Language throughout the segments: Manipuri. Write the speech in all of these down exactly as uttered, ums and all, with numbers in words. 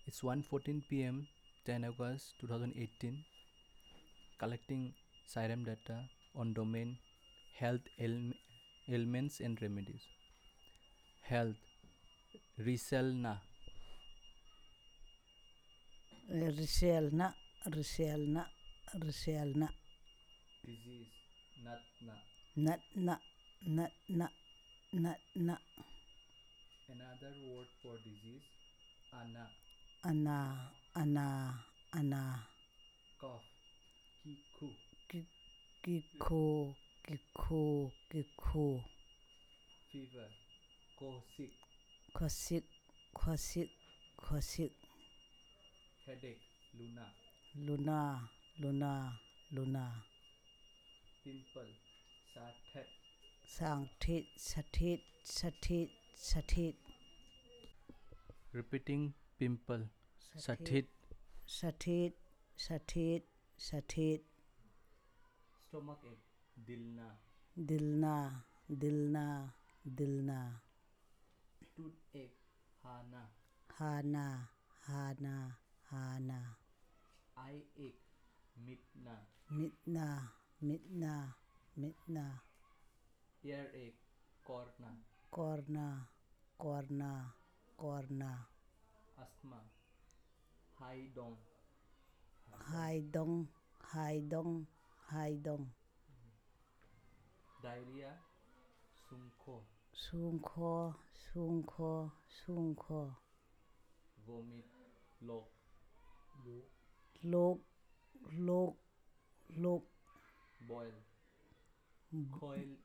It's one fourteen p m, ten August twenty eighteen, collecting Siren data on domain health ail- ailments and remedies. Health, Riselna, Rishelna, Rishelna, Rishelna, disease, Natna. Natna, Natna, Natna, Another word for disease, Ana, Ana, Ana, Ana, cough, Kiku, Kiko, Kiko, Kiko, fever, Kosik, Kosik, Kosik, Kosik, headache, Luna, Luna, Luna, Luna, pimple, Sathet, Sanktit, Satit, Satit, Satit, repeating pimple, Sathit, Satit, Satit, Satit, stomach ache, Dilna, Dilna, Dilna, Dilna, toothache, Hana, Hana, Hana, Hana, eye ache, Mitna, Mitna, Mitna, Mitna, earache, Korna, Korna, Korna, Korna, asthma, Haidong, Haidong, Haidong, Haidong, diarrhea, Sungko, Sungko, Sungko, Sungko, vomit, Lok, Lok, Lok, Lok, boil, Coily,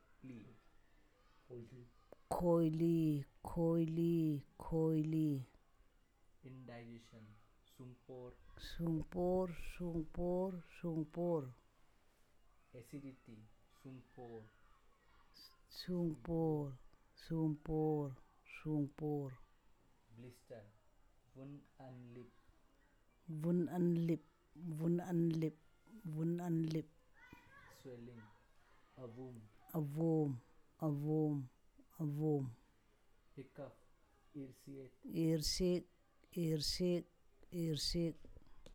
Koili, Koili, Koili, indigestion, Sumpor, Sungpor, Sungpor, Sungpor, acidity, Sumpor, Sungpor, Sungpor, Sungpor, blister, Vun and lip, Vun an lip, Vun an lip, Vun an lip, swelling, avum, Avom, Avom, Avom, hiccup, ear Earsik, Earsik, Earsik,